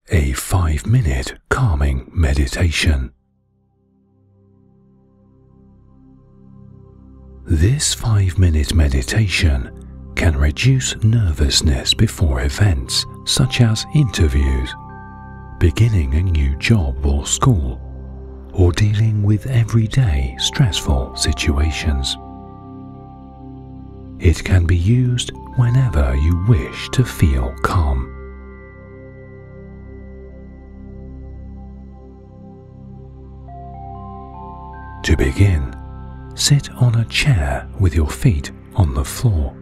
a 5-minute calming meditation. This 5-minute meditation can reduce nervousness before events such as interviews, beginning a new job or school, or dealing with everyday stressful situations. It can be used whenever you wish to feel calm. To begin, sit on a chair with your feet on the floor.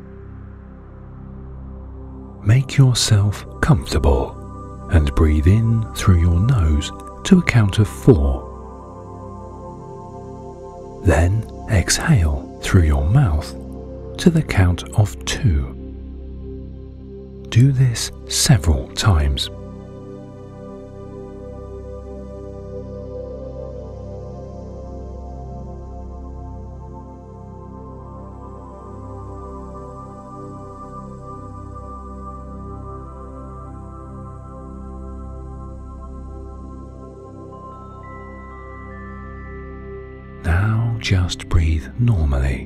Make yourself comfortable and breathe in through your nose to a count of 4. Then exhale through your mouth to the count of 2. Do this several times. Now just breathe normally.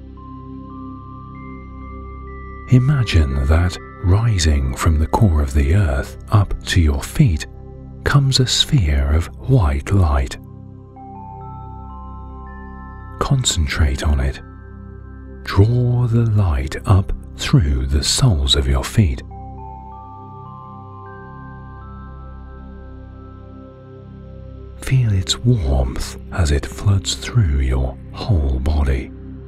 Imagine that rising from the core of the earth up to your feet comes a sphere of white light. Concentrate on it. Draw the light up through the soles of your feet. Feel its warmth as it floods through your whole body.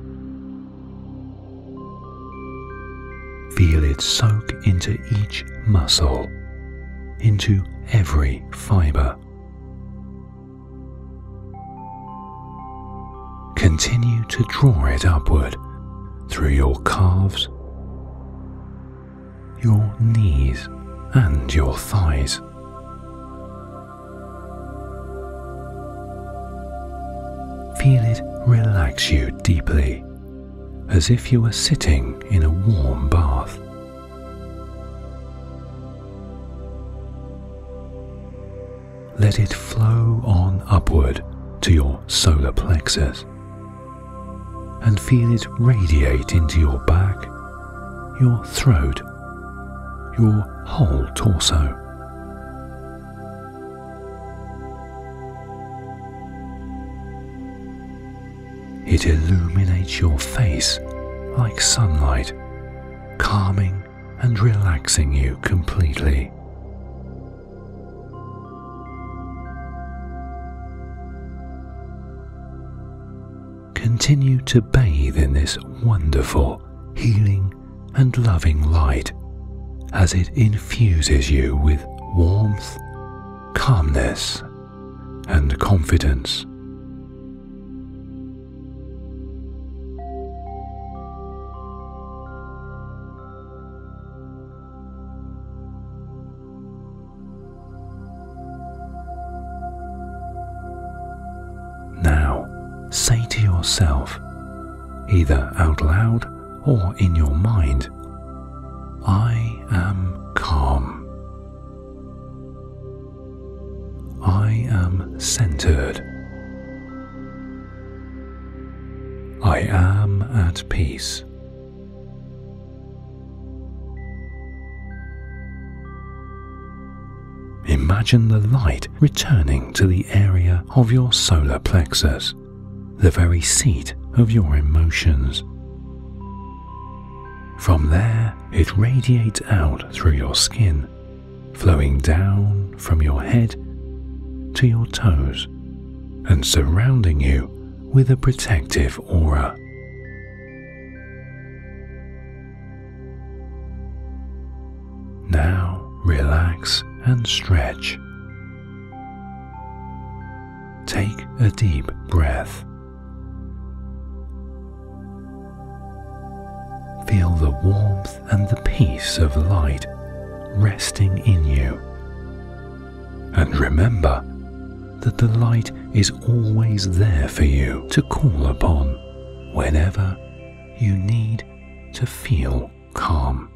Feel it soak into each muscle, into every fiber. Continue to draw it upward through your calves, your knees, and your thighs. Feel it relax you deeply, as if you were sitting in a warm bath. Let it flow on upward to your solar plexus, and feel it radiate into your back, your throat, your whole torso. It illuminates your face like sunlight, calming and relaxing you completely. Continue to bathe in this wonderful, healing and loving light as it infuses you with warmth, calmness, and confidence. Now, say to yourself, either out loud or in your mind, I am calm. I am centered. I am at peace. Imagine the light returning to the area of your solar plexus, the very seat of your emotions. From there, it radiates out through your skin, flowing down from your head to your toes, and surrounding you with a protective aura. Now relax and stretch. Take a deep breath. Feel the warmth and the peace of light resting in you. And remember that the light is always there for you to call upon whenever you need to feel calm.